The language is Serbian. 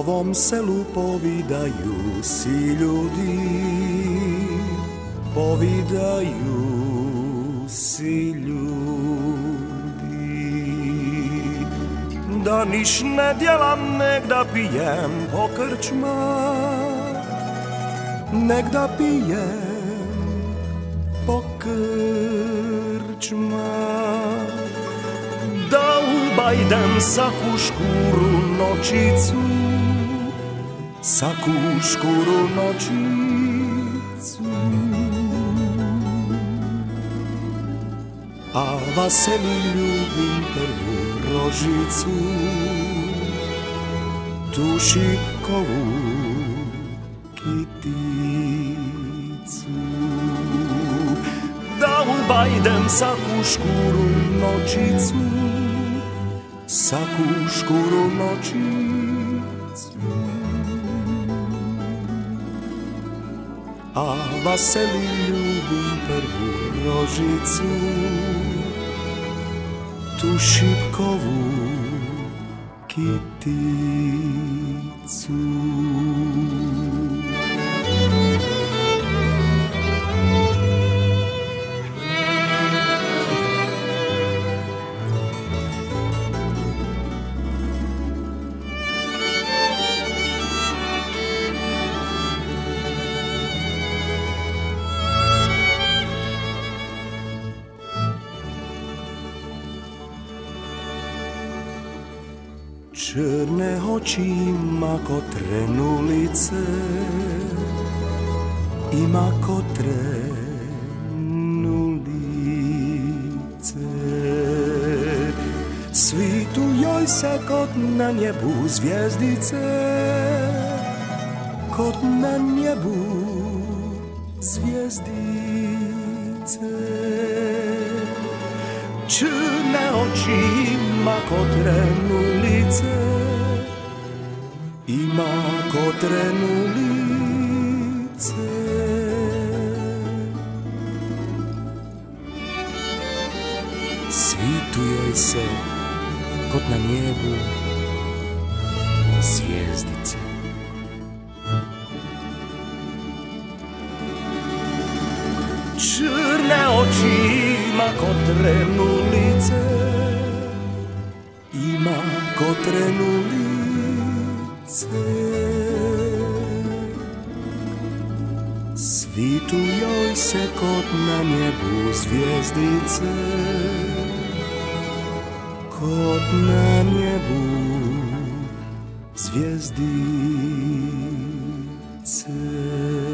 tvom selu povidaju si ljudi, povidaju si ljudi. Da niš ne djelam, nek da pijem po krčma, nek da pijem po krčma. Da ubajdem saku škuru noćicu, saku škuru noćicu. A Vaseli ljubim prvu rožicu, tu šipkovu kiticu. Da ubajdem saku škuru noćicu, saku škuru noćicu. A Vaseli ljubim prvu rožicu, tu šipkovu kiticu. Črne oči ima ko trenulice, ima ko trenulice. Svitu joj se kot na njebu zvijezdice, kot na njebu zvijezdice. Črne oči ima ko trenulice, ima ko trenulice. Svitu joj se kot na nebu zvijezdice. Črne oči ima ko trenulice, ima ko trenulice. Svitu joj se kot na nebu zvijezdice, kot na nebu zvijezdice.